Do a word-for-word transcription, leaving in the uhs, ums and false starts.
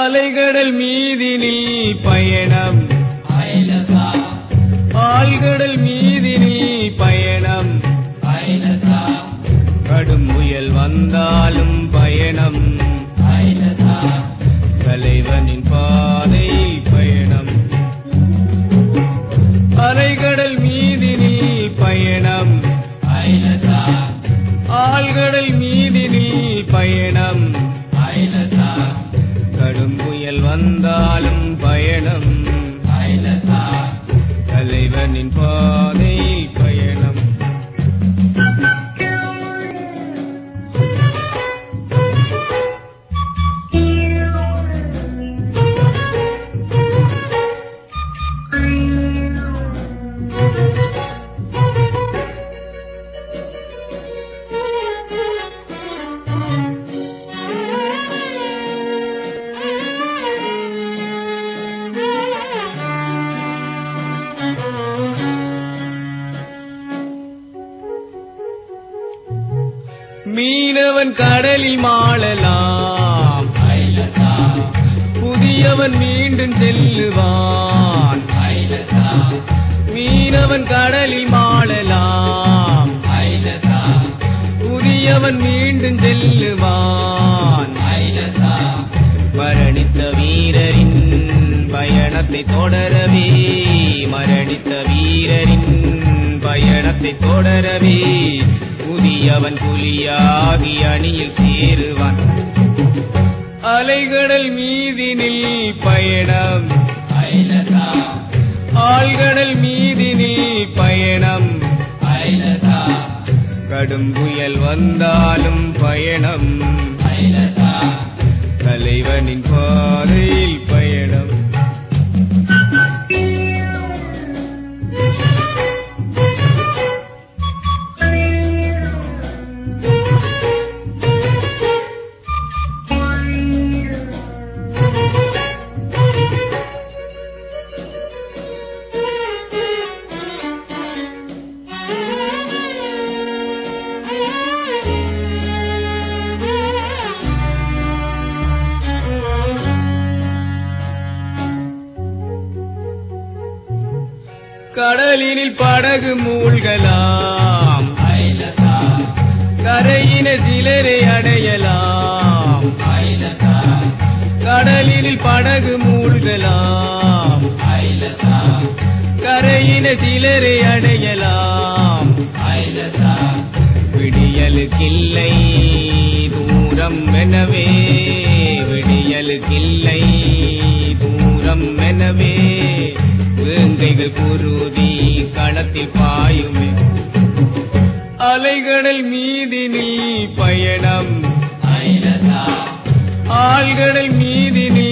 அலைகடல் மீதினில் பயணம் ஐலசா ஆழ்கடல் மீதினில் பயணம் ஐலசா கடும் புயல் வந்தாலும் பயணம் ஐலசா தலைவனின் பாதையில் பயணம் அலைகடல் மீதினில் பயணம் ஐலசா ஆழ்கடல் மீதினில் பயணம் ஐலசா கடும் புயல் வந்தாலும் பயணம் ஐலசா தலைவனின் பாதையில் பயணம் மீனவன் கடலில் மாளலாம் ஐலசா புதியவன் மீண்டும் செல்லுவான் ஐலசா மீனவன் கடலில் மாளலாம் ஐலசா புதியவன் மீண்டும் செல்லுவான் ஐலசா மரணித்த வீரரின் பயணத்தை தொடரவே மரணித்த வீரரின் பயணத்தை தொடரவே புதியவன் புலியாகி அணியில் சேருவான் அலைகடல் மீதினில் பயணம் ஐலசா ஆழ்கடல் மீதினில் பயணம் ஐலசா கடும் புயல் வந்தாலும் பயணம் ஐலசா தலைவனின் பாதையில் பயணம் கடலினில் படகு மூழ்கலாம் ஐலசா கரையின சிலரை அடையலாம் ஐலசா கடலினில் படகு மூழ்கலாம் ஐலசா கரையின சிலரை அடையலாம் ஐலசா விடியலுக்கில்லை தூரம் எனவே விடியலுக்கில்லை தூரம் எனவே வேங்கைகள் குருதி களத்தில் பாயுமே அலைகடல் மீதினில் பயணம் ஐலசா ஆழ்கடல் மீதினில்